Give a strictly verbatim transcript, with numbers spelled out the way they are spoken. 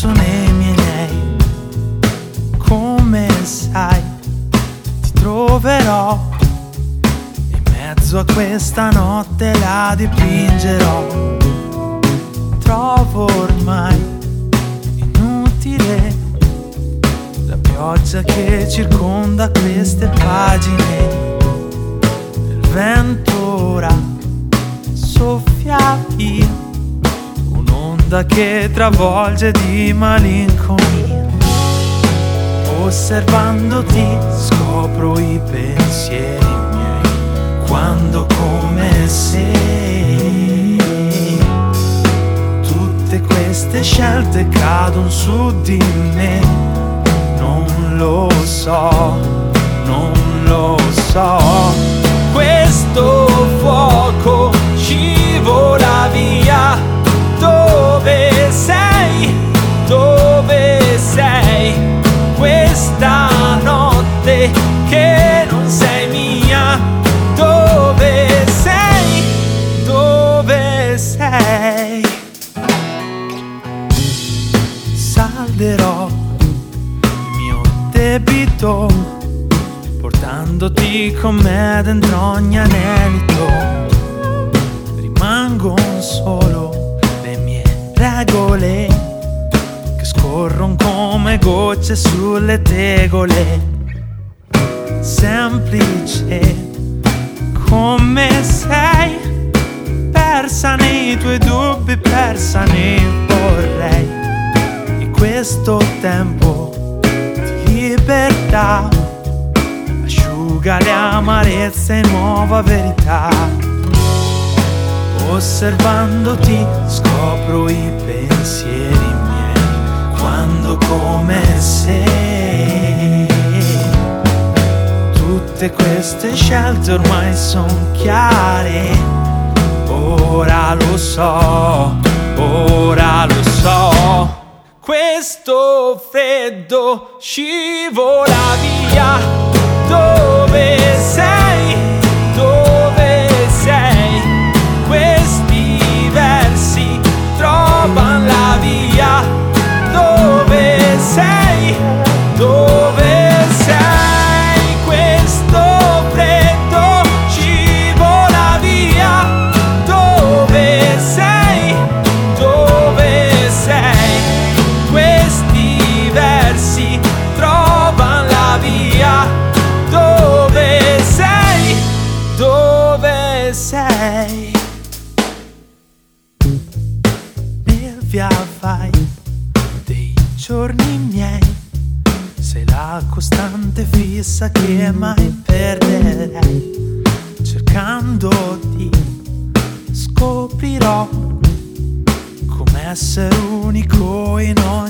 perso nei miei. Come sai, ti troverò, in mezzo a questa notte la dipingerò. Trovo ormai inutile la pioggia che circonda queste pagine. Il vento ora soffia via, un'onda che travolge di malinconia. Osservandoti scopro i pensieri miei, quando come se tutte queste scelte cadono su di me. Non lo so, non lo so. Questo fuoco scivola via. Dove sei? Dove sei? Questa notte che non sei mia. Dove sei? Dove sei? Salderò il mio debito, portandoti con me dentro ogni anelito. Rimangono solo le mie regole che scorrono come gocce sulle tegole. Semplice come sei, persa nei tuoi dubbi, persa nei vorrei. In questo tempo di libertà asciuga le amarezze in nuova verità. Osservandoti scopro i pensieri miei, quando come se tutte queste scelte ormai son chiare. Ora lo so, ora lo so. Questo freddo scivola via. Dove sei? Dove sei? Questi versi trovano la via. Dove sei? Dove sei? Questo freddo scivola via. Dove sei? Dove sei? Questi versi trovano la via. Dove sei? Dove sei? Nel via vai dei giorni miei, sei la costante fissa che mai perderei. Cercandoti scoprirò come essere unico in ogni